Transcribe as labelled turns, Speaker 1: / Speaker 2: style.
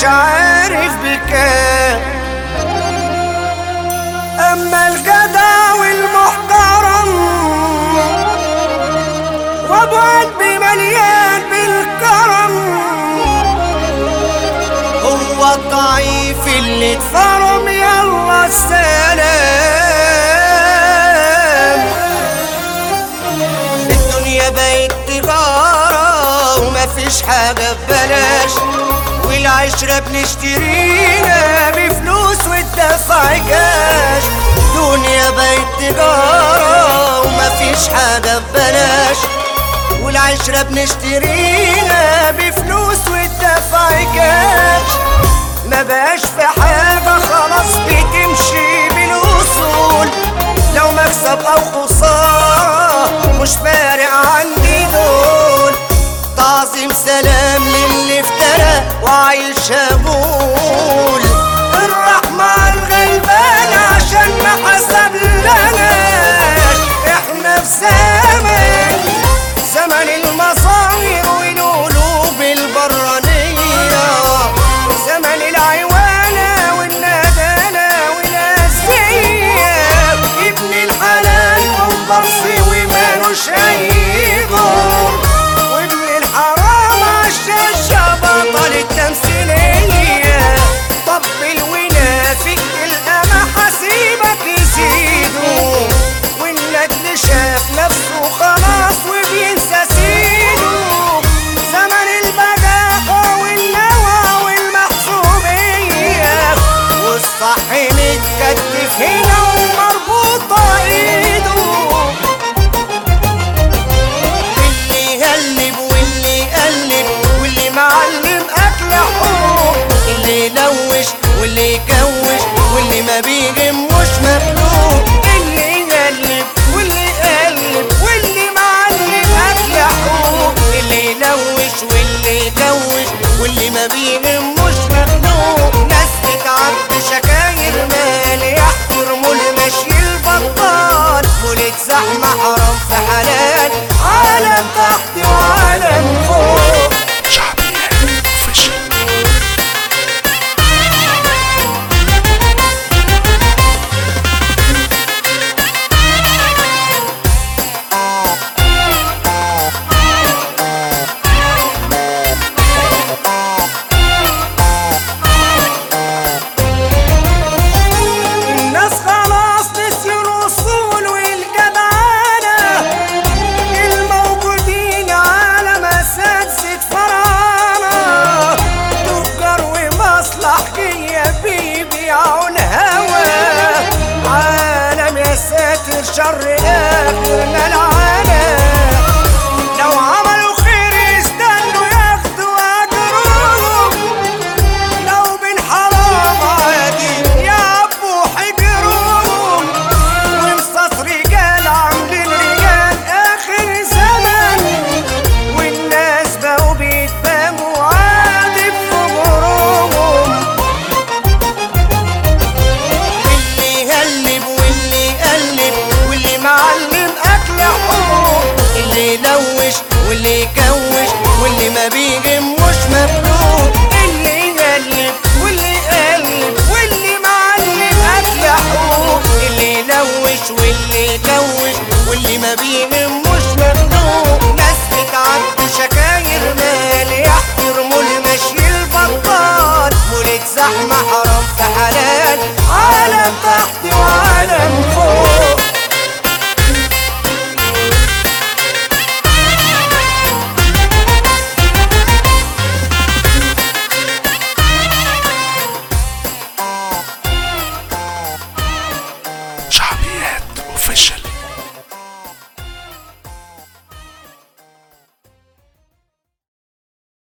Speaker 1: عارف بكام. اما الجدع والمحترم وابو قلبي مليان بالكرم، هو الضعيف اللي اتفرم. يلا السلام. الدنيا بقت تجارة ومفيش حاجة ببلاش، والعشرة بنشترينا بفلوس والدفع كاش. الدنيا بقت تجارة ومفيش حاجة ببلاش، والعشرة بنشترينا بفلوس والدفع كاش. ما بقاش في حاجة خلاص بتمشي بالوصول، لو مكسب أو خسارة مش فارق عندي دول. تعظيم سلام للي افترى وعايش أقول الرحمة الغلبان عشان ما حسبلناش. احنا في زمن المصاير والقلوب البرانية، زمن العيوانة والندانة والأذية. ابن الحلال والبرصي ومالوش أي دور، وابن الحرام عالشاشة بطل التمثيلية. طبل ونافق تلقى محاسيبك يزيدوا، والندل شاف نفسه خلاص وبينسى سيده. زمن البجاحة والنوى والمحسوبية، والصح متكتف هنا ومربوطة ايده. واللي يهلب واللي يقلب واللي معلم اكل حقوق، اللي يلوش واللي يكوش واللي ما بيهموش مخلوق. اللي يهلب واللي يقلب واللي معلم اكل حقوق، اللي يلوش واللي يكوش واللي ما بيهموش مخلوق. ناس بتعبي شكاير مال يحترموا المشي البطال، ولد زحمة حرام في حلال، عالم تحت وعالم فوق. الناس خلاص نسيوا الوصول والجدعانة، الموجودين عالم أساتذة فراعنة. تجار ومصلحجية بيبيعوا الهوى، عالم يا ساتر شر آخرنا العالم. لو عملوا خير يستنوا ياخدوا أجرهم، لو بن حرام عادي يعبوا حجرهم. ومصاص رجال عاملين رجال آخر زمن، والناس بقوا بيتباموا عادي بفجورهم. واللي يهلب واللي يقلب واللي معلم أكل حقوق، اللي يلوش واللي يكوش واللي ما بيهموش مخلوق. اللي يهلب واللي يقلب واللي معلم أكل حقوق، اللي يلوش واللي يكوش واللي ما بيهموش مخلوق. ناس بتعبي شكاير مال يحترموا المشي البطال، ولد زحمة حرام في حلال، عالم تحت وعالم فوق.
Speaker 2: شعبيات اوفيشال.